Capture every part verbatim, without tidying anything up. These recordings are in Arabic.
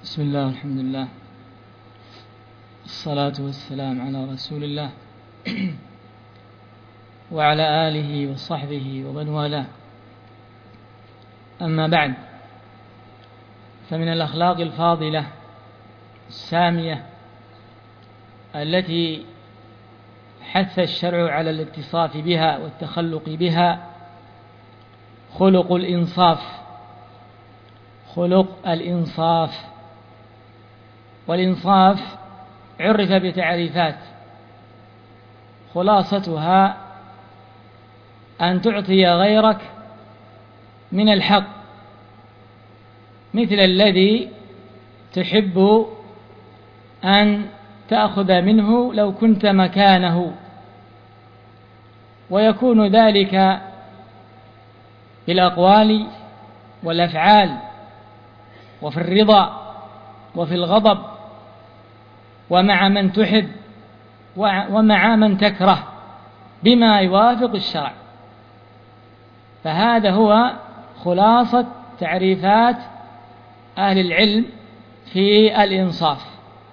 بسم الله والحمد لله، الصلاة والسلام على رسول الله وعلى آله وصحبه ومن والاه. أما بعد، فمن الأخلاق الفاضلة السامية التي حث الشرع على الاتصاف بها والتخلق بها خلق الإنصاف. خلق الإنصاف، والإنصاف عرف بتعريفات، خلاصتها أن تعطي غيرك من الحق مثل الذي تحب أن تأخذ منه لو كنت مكانه، ويكون ذلك بالأقوال والأفعال وفي الرضا وفي الغضب ومع من تحب ومع من تكره بما يوافق الشرع. فهذا هو خلاصة تعريفات أهل العلم في الإنصاف.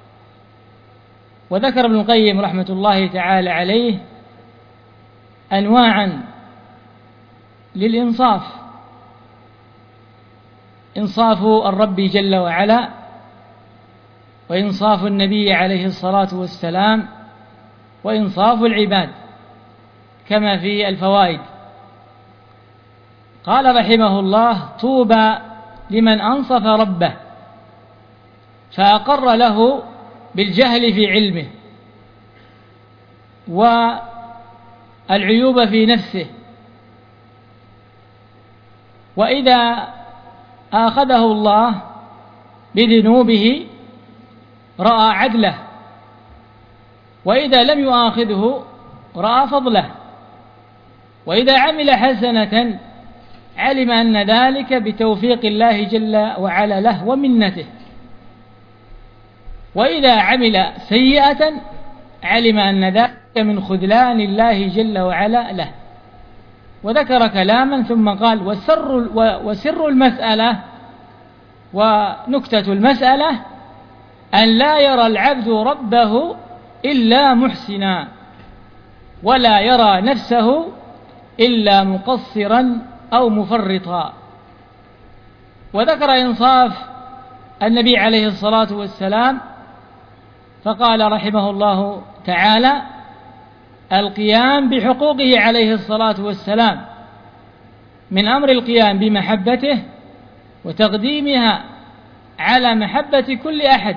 وذكر ابن القيم رحمة الله تعالى عليه أنواعا للإنصاف: إنصاف الرب جل وعلا، وإنصاف النبي عليه الصلاة والسلام، وإنصاف العباد، كما في الفوائد. قال رحمه الله: طوبى لمن أنصف ربه فأقر له بالجهل في علمه والعيوب في نفسه، وإذا آخذه الله بذنوبه رأى عدله، وإذا لم يؤاخذه رأى فضله، وإذا عمل حسنة علم أن ذلك بتوفيق الله جل وعلا له ومنته، وإذا عمل سيئة علم أن ذلك من خذلان الله جل وعلا له. وذكر كلاما ثم قال: وسر, وسر المسألة ونكتة المسألة أن لا يرى العبد ربه إلا محسنا، ولا يرى نفسه إلا مقصرا أو مفرطا. وذكر إنصاف النبي عليه الصلاة والسلام فقال رحمه الله تعالى: القيام بحقوقه عليه الصلاة والسلام من أمر القيام بمحبته وتقديمها على محبة كل أحد،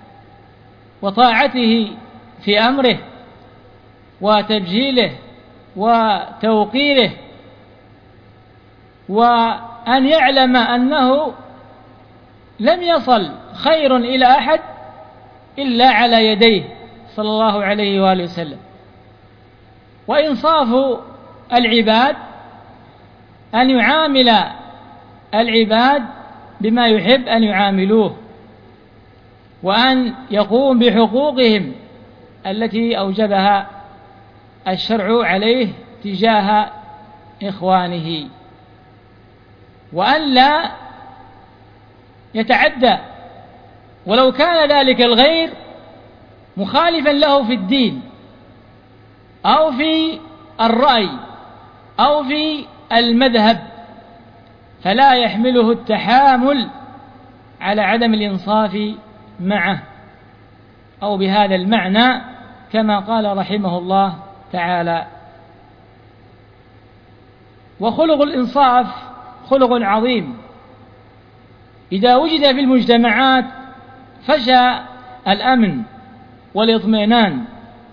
وطاعته في أمره وتبجيله وتوقيره، وأن يعلم أنه لم يصل خير إلى أحد إلا على يديه صلى الله عليه وآله وسلم. وإنصاف العباد أن يعامل العباد بما يحب أن يعاملوه، وأن يقوم بحقوقهم التي أوجبها الشرع عليه تجاه إخوانه، وأن لا يتعدى ولو كان ذلك الغير مخالفا له في الدين أو في الرأي أو في المذهب، فلا يحمله التحامل على عدم الإنصاف معه أو بهذا المعنى، كما قال رحمه الله تعالى. وخلق الإنصاف خلق عظيم، إذا وجد في المجتمعات فشى الأمن والاطمئنان،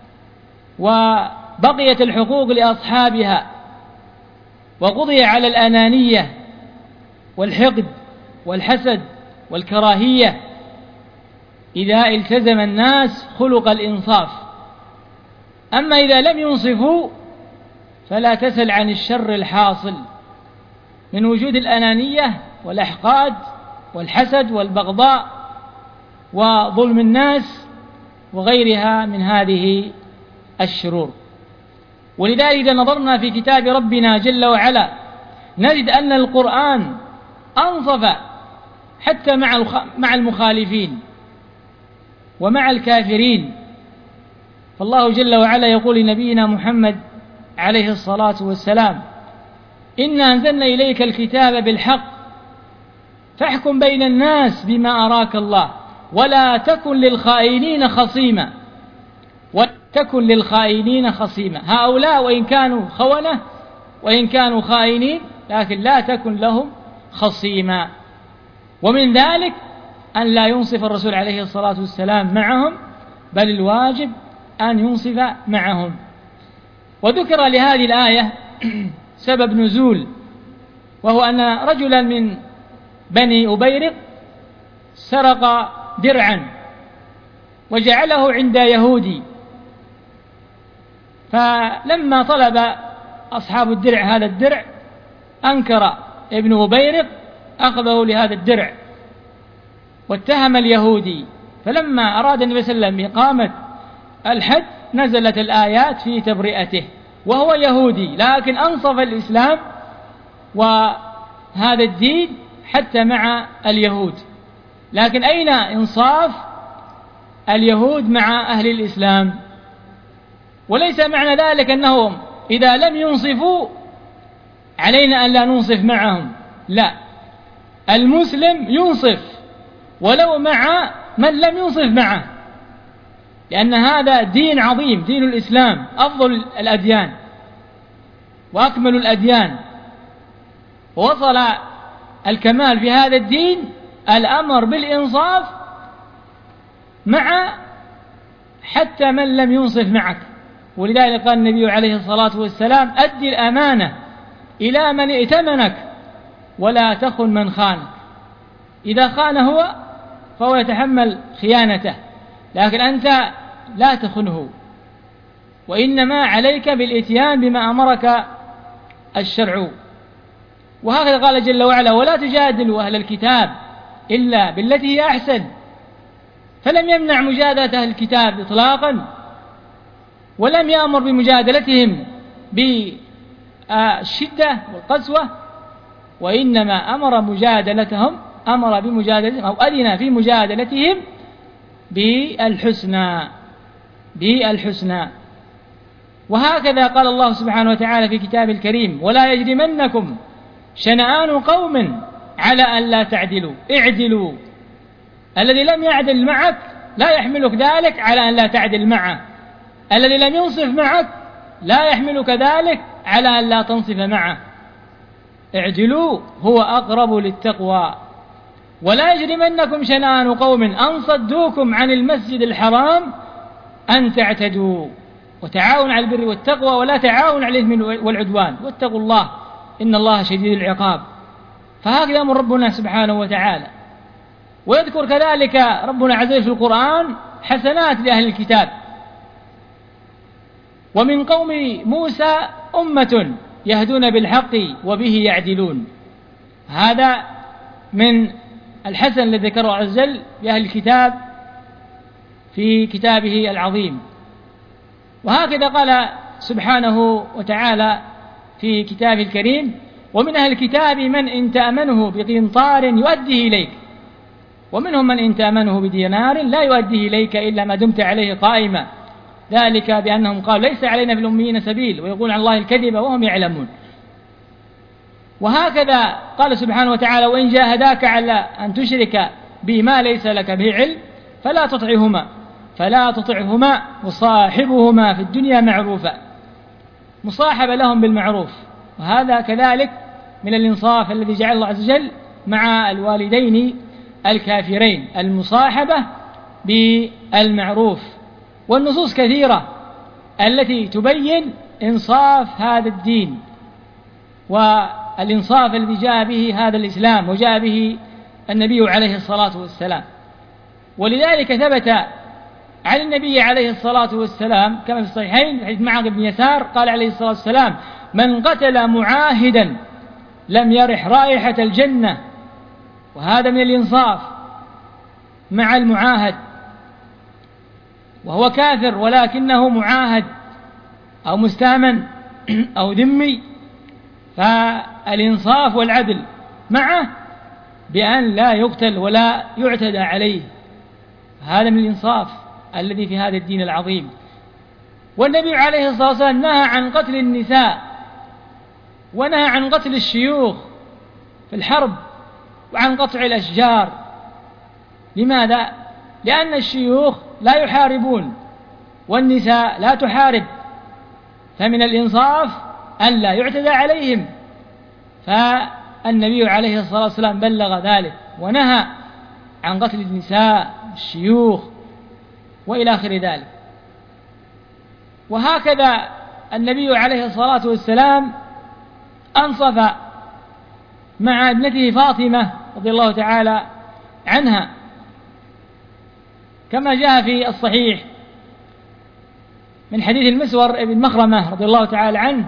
وبقيت الحقوق لأصحابها، وقضي على الأنانية والحقد والحسد والكراهية إذا التزم الناس خلق الإنصاف. أما إذا لم ينصفوا فلا تسل عن الشر الحاصل من وجود الأنانية والأحقاد والحسد والبغضاء وظلم الناس وغيرها من هذه الشرور. ولذلك إذا نظرنا في كتاب ربنا جل وعلا نجد أن القرآن أنصف حتى مع مع المخالفين ومع الكافرين. فالله جل وعلا يقول لنبينا محمد عليه الصلاة والسلام: إنا أنزلنا إليك الكتاب بالحق فاحكم بين الناس بما أراك الله ولا تكن للخائنين خصيما وتكن للخائنين خصيما. هؤلاء وإن كانوا خونة وإن كانوا خائنين لكن لا تكن لهم خصيما. ومن ذلك أن لا ينصف الرسول عليه الصلاة والسلام معهم، بل الواجب أن ينصف معهم. وذكر لهذه الآية سبب نزول، وهو أن رجلا من بني أبيرق سرق درعا وجعله عند يهودي، فلما طلب أصحاب الدرع هذا الدرع أنكر ابن أبيرق أخذه لهذا الدرع واتهم اليهودي. فلما أراد النبي صلى الله عليه وسلم إقامة الحد نزلت الآيات في تبرئته، وهو يهودي لكن أنصف الإسلام وهذا الدين حتى مع اليهود. لكن أين إنصاف اليهود مع أهل الإسلام؟ وليس معنى ذلك أنهم إذا لم ينصفوا علينا أن لا ننصف معهم، لا، المسلم ينصف ولو مع من لم ينصف معه، لأن هذا دين عظيم، دين الإسلام أفضل الأديان وأكمل الأديان، ووصل الكمال في هذا الدين الأمر بالإنصاف مع حتى من لم ينصف معك. ولذلك قال النبي عليه الصلاة والسلام: أدي الأمانة إلى من ائتمنك ولا تخن من خانك. إذا خان هو فهو يتحمل خيانته، لكن أنت لا تخنه، وإنما عليك بالإتيان بما أمرك الشرع. وهكذا قال جل وعلا: ولا تجادلوا أهل الكتاب إلا بالتي هي أحسن. فلم يمنع مجادلة أهل الكتاب إطلاقا، ولم يأمر بمجادلتهم بالشدة والقسوة، وإنما أمر مجادلتهم أمر بمجادلتهم أو أذن في مجادلتهم بالحسنى بالحسنى. وهكذا قال الله سبحانه وتعالى في كتابه الكريم: ولا يجرمنكم شنآن قوم على أن لا تعدلوا اعدلوا. الذي لم يعدل معك لا يحملك ذلك على أن لا تعدل معه، الذي لم ينصف معك لا يحملك ذلك على أن لا تنصف معه. اعدلوا هو أقرب للتقوى. ولا يجرمنكم شنآن قوم أن صدوكم عن المسجد الحرام أن تعتدوا. وتعاون على البر والتقوى ولا تعاون على الإثم والعدوان، واتقوا الله إن الله شديد العقاب. فهكذا أمر ربنا سبحانه وتعالى. ويذكر كذلك ربنا عز وجل في القرآن حسنات لأهل الكتاب: ومن قوم موسى أمة يهدون بالحق وبه يعدلون. هذا من الحسن الذي ذكره عز وجل بأهل الكتاب في كتابه العظيم. وهكذا قال سبحانه وتعالى في كتابه الكريم: ومن أهل الكتاب من إن تأمنه بقنطار يؤديه إليك ومنهم من إن تأمنه بدينار لا يؤديه إليك إلا ما دمت عليه قائما ذلك بأنهم قالوا ليس علينا في الأميين سبيل ويقولون عن الله الكذب وهم يعلمون. وهكذا قال سبحانه وتعالى: وإن جاهداك على أن تشرك بما ليس لك به علم فلا تطعهما فلا تطعهما وصاحبهما في الدنيا معروفا. مصاحبة لهم بالمعروف، وهذا كذلك من الإنصاف الذي جعل الله عز وجل مع الوالدين الكافرين، المصاحبة بالمعروف. والنصوص كثيرة التي تبين إنصاف هذا الدين والإنصاف الذي جاء به هذا الإسلام وجاء به النبي عليه الصلاة والسلام. ولذلك ثبت عن النبي عليه الصلاة والسلام كما في الصحيحين حديث معاذ بن يسار قال عليه الصلاة والسلام: من قتل معاهدا لم يرح رائحة الجنة. وهذا من الإنصاف مع المعاهد، وهو كافر ولكنه معاهد أو مستأمن أو ذمي، فالإنصاف والعدل معه بأن لا يقتل ولا يعتدى عليه. هذا من الإنصاف الذي في هذا الدين العظيم. والنبي عليه الصلاة والسلام نهى عن قتل النساء، ونهى عن قتل الشيوخ في الحرب، وعن قطع الأشجار. لماذا؟ لأن الشيوخ لا يحاربون والنساء لا تحارب، فمن الإنصاف أن لا يعتدى عليهم. فالنبي عليه الصلاة والسلام بلغ ذلك ونهى عن قتل النساء الشيوخ وإلى آخر ذلك. وهكذا النبي عليه الصلاة والسلام أنصف مع ابنته فاطمة رضي الله تعالى عنها، كما جاء في الصحيح من حديث المسور بن مخرمة رضي الله تعالى عنه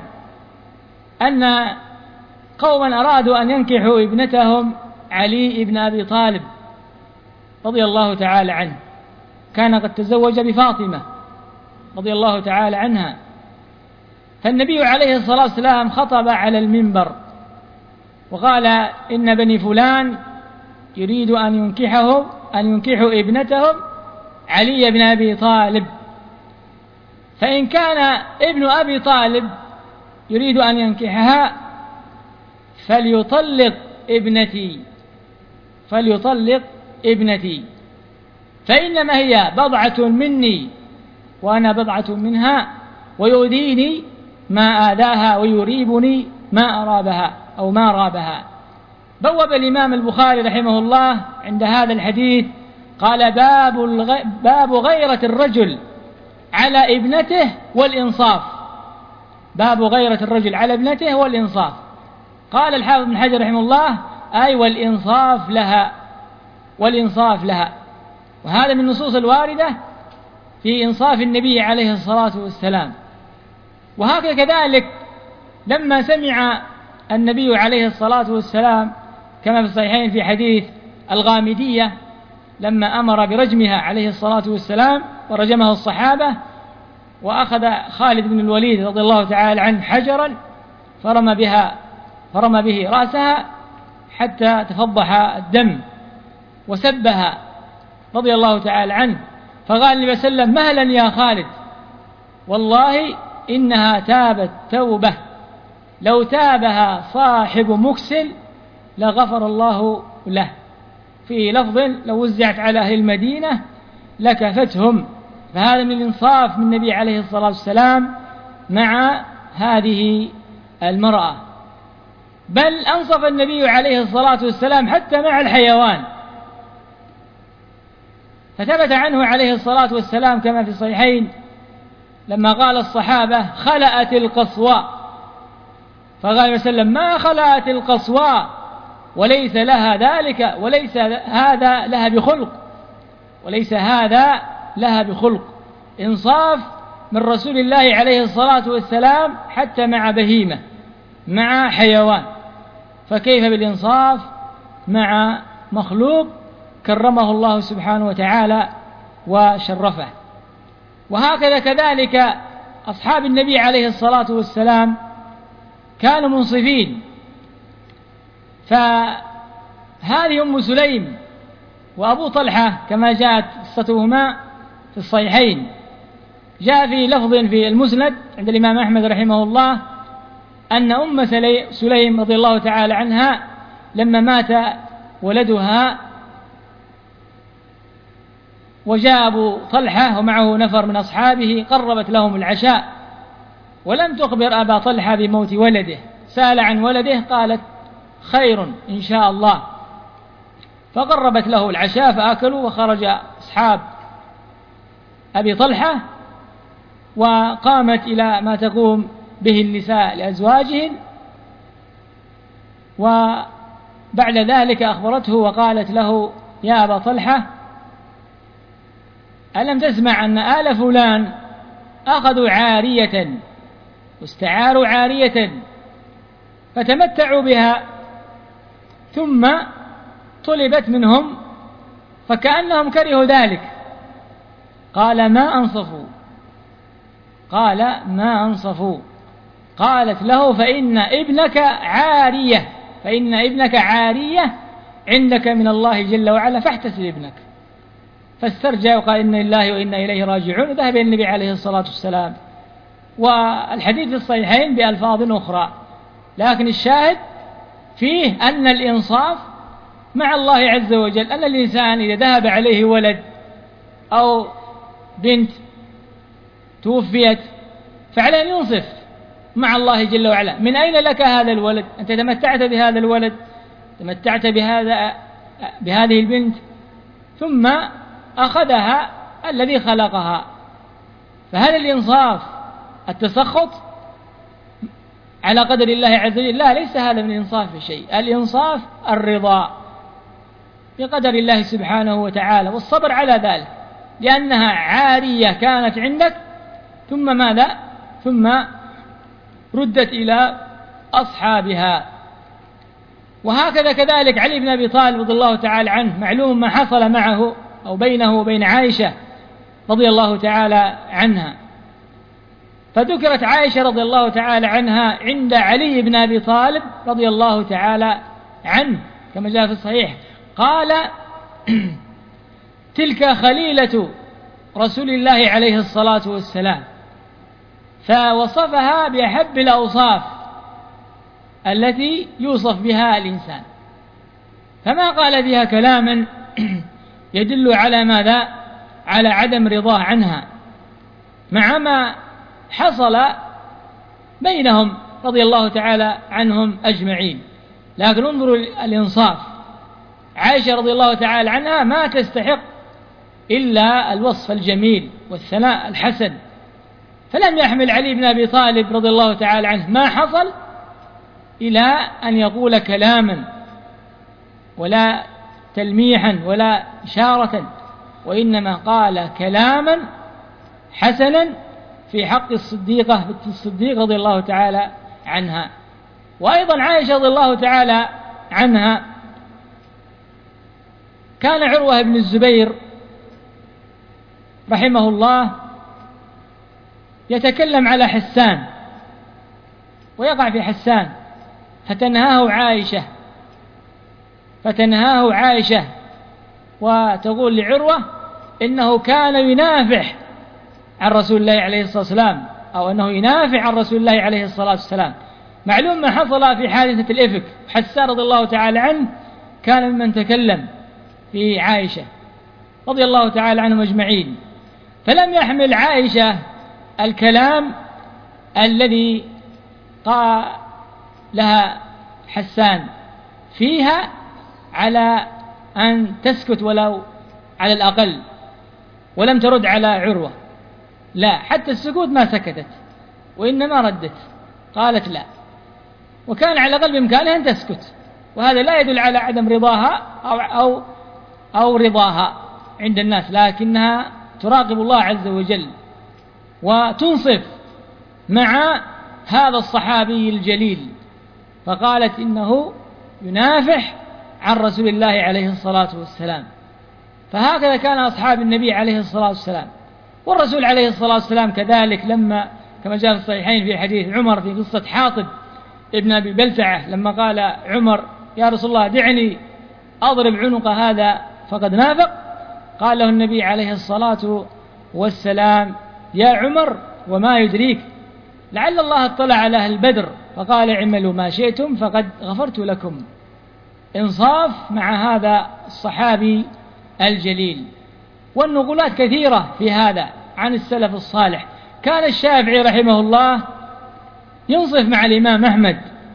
أن قوما أرادوا أن ينكحوا ابنتهم علي بن أبي طالب رضي الله تعالى عنه، كان قد تزوج بفاطمة رضي الله تعالى عنها. فالنبي عليه الصلاة والسلام خطب على المنبر وقال: إن بني فلان يريد أن ينكحه أن ينكحوا ابنتهم علي بن أبي طالب، فإن كان ابن أبي طالب يريد أن ينكحها فليطلق ابنتي فليطلق ابنتي فإنما هي بضعة مني وأنا بضعة منها، ويؤذيني ما آذاها ويريبني ما أرابها أو ما رابها. بوب الإمام البخاري رحمه الله عند هذا الحديث قال: باب, الغ... باب غيرة الرجل على ابنته والإنصاف. باب غيرة الرجل على ابنته والإنصاف. قال الحافظ بن حجر رحمه الله: أي والإنصاف لها والإنصاف لها. وهذا من النصوص الواردة في إنصاف النبي عليه الصلاة والسلام. وهكذا كذلك لما سمع النبي عليه الصلاة والسلام كما في الصحيحين في حديث الغامدية لما أمر برجمها عليه الصلاة والسلام ورجمه الصحابة، وأخذ خالد بن الوليد رضي الله تعالى عنه حجرا فرمى بها فرمى به رأسها حتى تفضح الدم وسبها رضي الله تعالى عنه. فقال النبي صلى الله عليه وسلم: مهلا يا خالد، والله إنها تابت توبة لو تابها صاحب مكسل لغفر الله له. في لفظ: لو وزعت على أهل المدينة لكفتهم. فهذا من الإنصاف من النبي عليه الصلاة والسلام مع هذه المرأة. بل أنصف النبي عليه الصلاة والسلام حتى مع الحيوان. فثبت عنه عليه الصلاة والسلام كما في الصحيحين لما قال الصحابة: خلأت القصواء، فقال النبي صلى الله عليه وسلم: ما خلأت القصواء وليس لها ذلك وليس هذا لها بخلق وليس هذا لها بخلق. إنصاف من رسول الله عليه الصلاة والسلام حتى مع بهيمة، مع حيوان، فكيف بالإنصاف مع مخلوق كرمه الله سبحانه وتعالى وشرفه. وهكذا كذلك أصحاب النبي عليه الصلاة والسلام كانوا منصفين. فهذه أم سليم وأبو طلحة كما جاءت قصتهما في الصحيحين، جاء في لفظ في المسند عند الإمام أحمد رحمه الله أن أم سليم رضي الله تعالى عنها لما مات ولدها وجاء أبو طلحة ومعه نفر من أصحابه قربت لهم العشاء ولم تخبر أبا طلحة بموت ولده، سأل عن ولده قالت: خير إن شاء الله. فقربت له العشاء فأكلوا، وخرج أصحاب أبي طلحة وقامت إلى ما تقوم به النساء لأزواجهن، وبعد ذلك أخبرته وقالت له: يا أبا طلحة، ألم تسمع أن آل فلان أخذوا عارية واستعاروا عارية فتمتعوا بها ثم طلبت منهم فكأنهم كرهوا ذلك؟ قال: ما أنصفوا قال ما أنصفوا قالت له: فإن ابنك عارية فإن ابنك عارية عندك من الله جل وعلا فاحتسب ابنك. فاسترجع وقال إنا لله وإنا إليه راجعون، وذهب النبي عليه الصلاة والسلام. والحديث في الصحيحين بألفاظ أخرى، لكن الشاهد فيه أن الإنصاف مع الله عز وجل، أن الإنسان إذا ذهب عليه ولد أو بنت توفيت فعليه أن ينصف مع الله جل وعلا. من أين لك هذا الولد؟ أنت تمتعت بهذا الولد، تمتعت بهذا بهذه البنت، ثم أخذها الذي خلقها. فهل الإنصاف التسخط على قدر الله عز وجل؟ لا، ليس هذا من الإنصاف بشيء. الإنصاف الرضا بقدر الله سبحانه وتعالى والصبر على ذلك، لأنها عارية كانت عندك ثم ماذا؟ ثم ردت إلى أصحابها. وهكذا كذلك علي بن أبي طالب رضي الله تعالى عنه، معلوم ما حصل معه أو بينه وبين عائشة رضي الله تعالى عنها. فذكرت عائشة رضي الله تعالى عنها عند علي بن أبي طالب رضي الله تعالى عنه كما جاء في الصحيح، قال تلك خليلة رسول الله عليه الصلاة والسلام، فوصفها بأحب الأوصاف التي يوصف بها الإنسان، فما قال بها كلاما يدل على ماذا؟ على عدم رضاه عنها، مع ما حصل بينهم رضي الله تعالى عنهم أجمعين. لكن انظروا الإنصاف، عائشة رضي الله تعالى عنها ما تستحق إلا الوصف الجميل والثناء الحسن، فلم يحمل علي بن أبي طالب رضي الله تعالى عنه ما حصل إلى أن يقول كلاما ولا تلميحا ولا إشارة، وإنما قال كلاما حسنا في حق الصديقة بنت الصديق رضي الله تعالى عنها. وأيضا عائشة رضي الله تعالى عنها، كان عروة بن الزبير رحمه الله يتكلم على حسان ويقع في حسان، فتنهاه عائشة فتنهاه عائشة وتقول لعروة إنه كان ينافح عن رسول الله عليه الصلاة والسلام، أو أنه ينافع عن رسول الله عليه الصلاة والسلام. معلوم ما حصل في حادثة الإفك، حسان رضي الله تعالى عنه كان ممن تكلم في عائشة رضي الله تعالى عنهم أجمعين، فلم يحمل عائشة الكلام الذي قال لها حسان فيها على أن تسكت ولو على الأقل، ولم ترد على عروة، لا، حتى السكوت ما سكتت وإنما ردت، قالت لا، وكان على الأقل بإمكانها أن تسكت، وهذا لا يدل على عدم رضاها أو, أو, أو رضاها عند الناس، لكنها تراقب الله عز وجل وتنصف مع هذا الصحابي الجليل، فقالت إنه ينافح عن رسول الله عليه الصلاة والسلام. فهكذا كان أصحاب النبي عليه الصلاة والسلام. والرسول عليه الصلاة والسلام كذلك، لما كما جاء في الصحيحين في حديث عمر في قصة حاطب ابن أبي بلتعة، لما قال عمر يا رسول الله دعني أضرب عنق هذا فقد نافق، قال له النبي عليه الصلاة والسلام يا عمر وما يدريك لعل الله اطلع على أهل بدر فقال اعملوا ما شئتم فقد غفرت لكم. إنصاف مع هذا الصحابي الجليل. والنقولات كثيرة في هذا عن السلف الصالح. كان الشافعي رحمه الله ينصف مع الإمام أحمد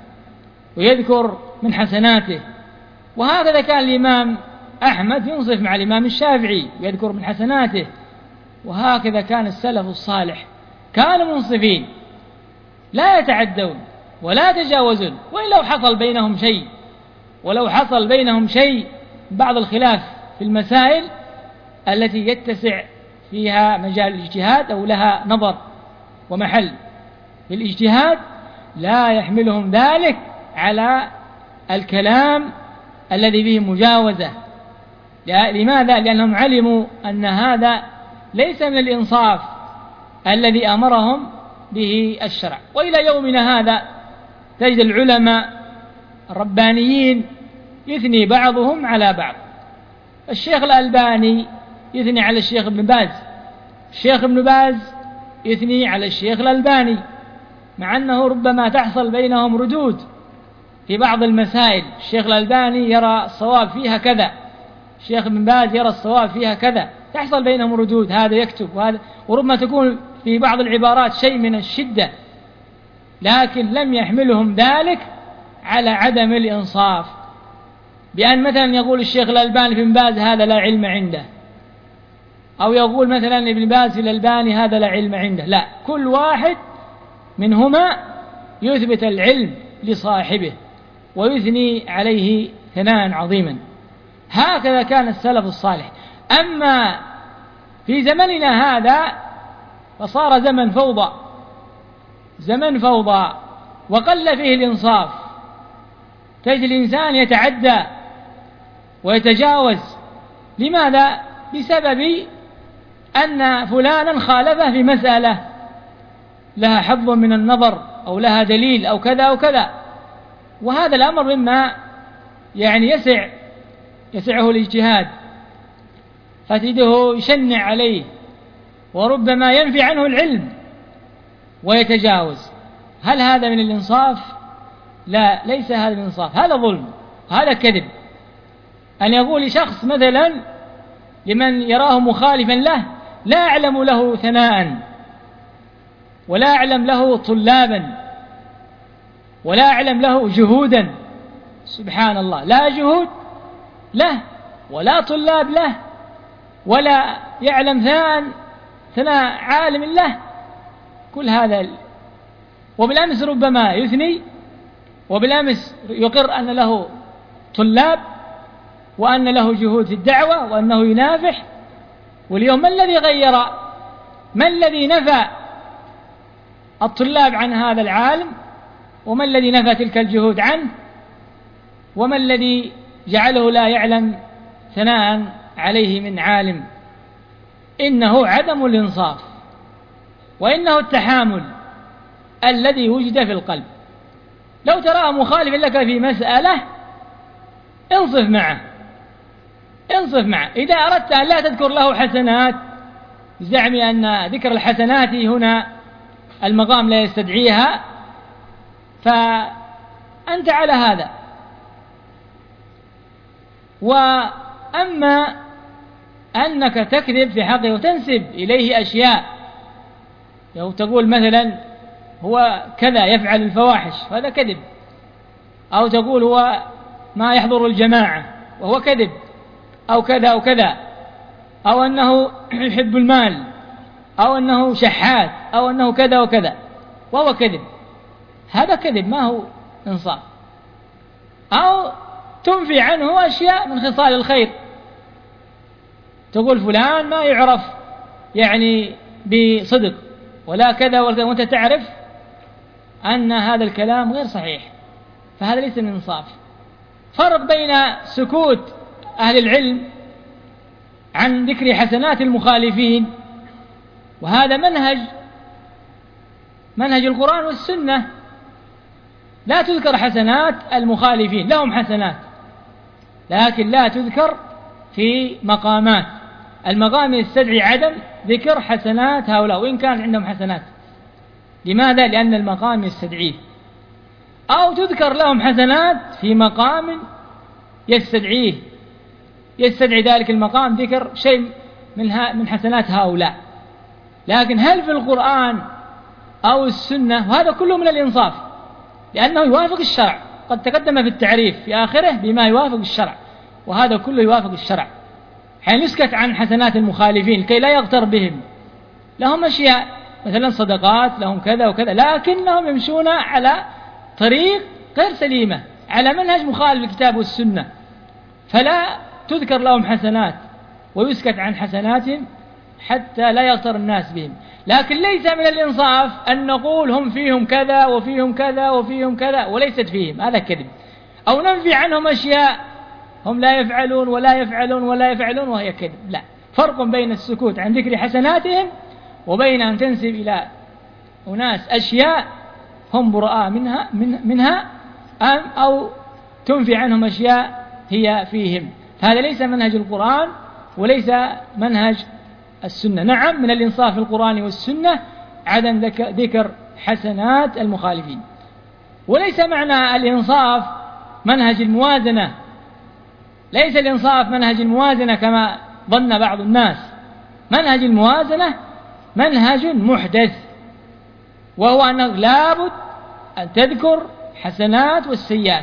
ويذكر من حسناته، وهكذا كان الإمام أحمد ينصف مع الإمام الشافعي ويذكر من حسناته، وهكذا كان السلف الصالح، كانوا منصفين لا يتعدون ولا يتجاوزون، ولو حصل بينهم شيء ولو حصل بينهم شيء بعض الخلاف في المسائل التي يتسع فيها مجال الاجتهاد أو لها نظر ومحل في الاجتهاد، لا يحملهم ذلك على الكلام الذي به مجاوزة. لماذا؟ لأنهم علموا أن هذا ليس من الإنصاف الذي أمرهم به الشرع. وإلى يومنا هذا تجد العلماء الربانيين يثني بعضهم على بعض. الشيخ الألباني يثني على الشيخ ابن باز، الشيخ ابن باز يثني على الشيخ الألباني، مع أنه ربما تحصل بينهم ردود في بعض المسائل. الشيخ الألباني يرى الصواب فيها كذا، الشيخ ابن باز يرى الصواب فيها كذا، تحصل بينهم ردود، هذا يكتب وهذا، وربما تكون في بعض العبارات شيء من الشدة، لكن لم يحملهم ذلك على عدم الإنصاف، بأن مثلا يقول الشيخ الألباني في ابن باز هذا لا علم عنده، أو يقول مثلا ابن باز في الألباني هذا لا علم عنده. لا، كل واحد منهما يثبت العلم لصاحبه ويثني عليه ثناء عظيما. هكذا كان السلف الصالح. أما في زمننا هذا فصار زمن فوضى، زمن فوضى وقل فيه الإنصاف، تجد الإنسان يتعدى ويتجاوز. لماذا؟ بسبب أن فلانا خالفه في مسألة لها حظ من النظر أو لها دليل أو كذا أو كذا، وهذا الأمر مما يعني يسع يسعه الاجتهاد، فتجده يشنع عليه وربما ينفي عنه العلم ويتجاوز. هل هذا من الإنصاف؟ لا، ليس هذا من الإنصاف، هذا ظلم، هذا كذب. أن يقول شخص مثلا لمن يراه مخالفا له لا أعلم له ثناء، ولا أعلم له طلابا، ولا أعلم له جهودا، سبحان الله، لا جهود له ولا طلاب له ولا يعلم ثناء ثناء عالم له، كل هذا. وبالأمس ربما يثني، وبالأمس يقر أن له طلاب وأن له جهود في الدعوة وأنه ينافح، واليوم ما الذي غير؟ ما الذي نفى الطلاب عن هذا العالم؟ وما الذي نفى تلك الجهود عنه؟ وما الذي جعله لا يعلم ثناء عليه من عالم؟ إنه عدم الإنصاف، وإنه التحامل الذي وجد في القلب. لو تراه مخالفا لك في مسألة انصف معه، انصف معه. إذا أردت أن لا تذكر له حسنات بزعم أن ذكر الحسنات هنا المقام لا يستدعيها، فأنت على هذا. وأما أنك تكذب في حقه وتنسب إليه أشياء، أو تقول مثلا هو كذا يفعل الفواحش، هذا كذب، أو تقول هو ما يحضر الجماعة وهو كذب، أو كذا أو كذا، أو أنه يحب المال، أو أنه شحات، أو أنه كذا وكذا، وهو كذب، هذا كذب ما هو إنصاف. أو تنفي عنه أشياء من خصال الخير، تقول فلان ما يعرف يعني بصدق ولا كذا ولا كذا، وأنت تعرف أن هذا الكلام غير صحيح، فهذا ليس من إنصاف. فرق بين سكوت أهل العلم عن ذكر حسنات المخالفين، وهذا منهج منهج القرآن والسنة، لا تذكر حسنات المخالفين، لهم حسنات لكن لا تذكر في مقامات. المقام يستدعي عدم ذكر حسنات هؤلاء وإن كان عندهم حسنات. لماذا؟ لأن المقام يستدعيه. أو تذكر لهم حسنات في مقام يستدعيه، يستدعي ذلك المقام ذكر شيء من من حسنات هؤلاء. لكن هل في القرآن أو السنة؟ وهذا كله من الإنصاف، لأنه يوافق الشرع. قد تقدم في التعريف في آخره بما يوافق الشرع، وهذا كله يوافق الشرع. حين يسكت عن حسنات المخالفين كي لا يغتر بهم، لهم أشياء مثلا صدقات، لهم كذا وكذا، لكنهم يمشون على طريق غير سليمة، على منهج مخالف الكتاب والسنة، فلا تذكر لهم حسنات ويسكت عن حسناتهم حتى لا يغتر الناس بهم. لكن ليس من الإنصاف أن نقول هم فيهم كذا وفيهم كذا وفيهم كذا وليست فيهم، هذا كذب. أو ننفي عنهم أشياء هم لا يفعلون ولا يفعلون ولا يفعلون وهي كذب. لا، فرق بين السكوت عن ذكر حسناتهم وبين أن تنسب إلى أناس أشياء هم براء منها من منها أو تنفي عنهم أشياء هي فيهم. هذا ليس منهج القرآن وليس منهج السنة. نعم، من الإنصاف في القرآن والسنة عدم ذكر حسنات المخالفين، وليس معنى الإنصاف منهج الموازنة، ليس الإنصاف منهج الموازنة كما ظن بعض الناس. منهج الموازنة منهج محدث، وهو أنه لابد أن تذكر حسنات والسيئات.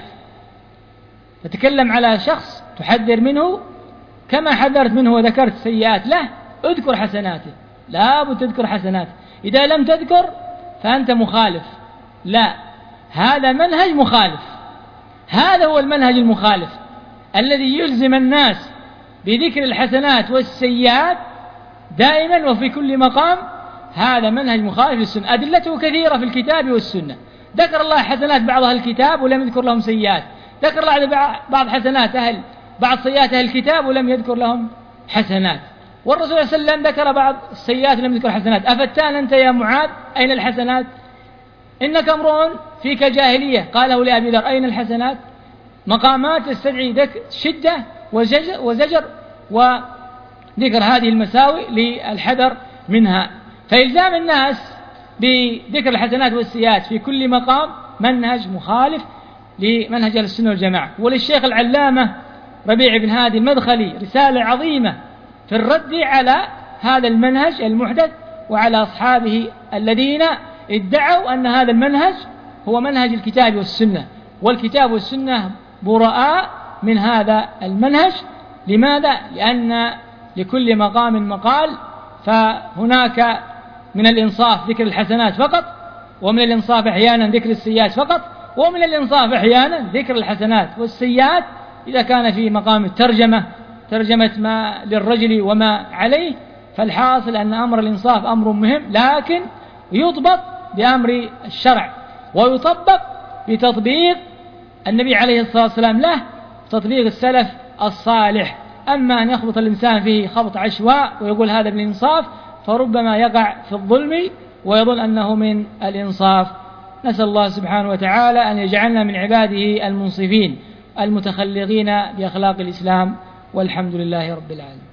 تتكلم على شخص تحذر منه كما حذرت منه وذكرت سيئات له، اذكر حسناته، لابد تذكر حسناته. إذا لم تذكر فأنت مخالف. لا، هذا منهج مخالف، هذا هو المنهج المخالف الذي يلزم الناس بذكر الحسنات والسيئات دائما وفي كل مقام. هذا منهج مخالف للسنة، أدلته كثيرة في الكتاب والسنة. ذكر الله حسنات بعض أهل الكتاب ولم يذكر لهم سيئات، ذكر الله بعض حسنات أهل بعض سيئات أهل الكتاب ولم يذكر لهم حسنات. والرسول صلى الله عليه وسلم ذكر بعض السيئات ولم يذكر حسنات. أفتان أنت يا معاذ أين الحسنات؟ إنك امرؤ فيك جاهلية. قاله لأبي ذر أين الحسنات؟ مقامات تستدعي شدة وزجر, وزجر وذكر هذه المساوئ للحذر منها. فإلزام الناس بذكر الحسنات والسيئات في كل مقام منهج مخالف لمنهج أهل السنة والجماعة. وللشيخ العلامة ربيع بن هادي المدخلي رسالة عظيمة في الرد على هذا المنهج المحدث وعلى أصحابه الذين ادعوا أن هذا المنهج هو منهج الكتاب والسنة، والكتاب والسنة براء من هذا المنهج. لماذا؟ لأن لكل مقام مقال، فهناك من الإنصاف ذكر الحسنات فقط، ومن الإنصاف أحيانا ذكر السيئات فقط، ومن الإنصاف أحيانا ذكر الحسنات والسيئات إذا كان في مقام الترجمة، ترجمة ما للرجل وما عليه. فالحاصل أن أمر الإنصاف أمر مهم، لكن يضبط بأمر الشرع ويطبق بتطبيق النبي عليه الصلاة والسلام له، تطبيق السلف الصالح. أما أن يخبط الإنسان فيه خبط عشواء ويقول هذا بالإنصاف، فربما يقع في الظلم ويظن أنه من الإنصاف. نسأل الله سبحانه وتعالى أن يجعلنا من عباده المنصفين المتخلقين بأخلاق الإسلام، والحمد لله رب العالمين.